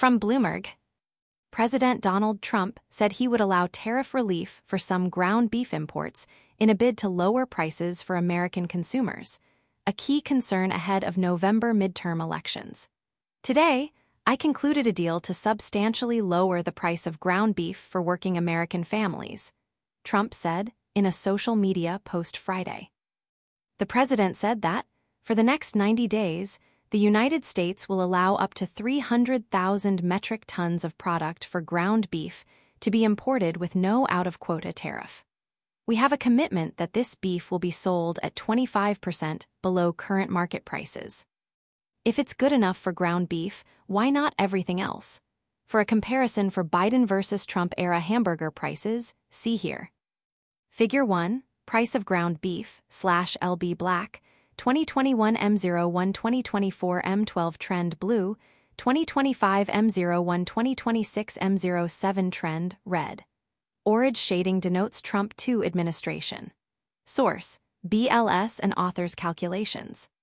From Bloomberg, President Donald Trump said he would allow tariff relief for some ground beef imports in a bid to lower prices for American consumers, a key concern ahead of November midterm elections. Today, I concluded a deal to substantially lower the price of ground beef for working American families, Trump said in a social media post Friday. The president said that, for the next 90 days, the United States will allow up to 300,000 metric tons of product for ground beef to be imported with no out-of-quota tariff. We have a commitment that this beef will be sold at 25% below current market prices. If it's good enough for ground beef, why not everything else? For a comparison for Biden versus Trump-era hamburger prices, see here. Figure 1, price of ground beef, /LB Black, 2021 M01 2024 M12 Trend Blue, 2025 M01 2026 M07 Trend Red. Orange shading denotes Trump II administration. Source: BLS and author's calculations.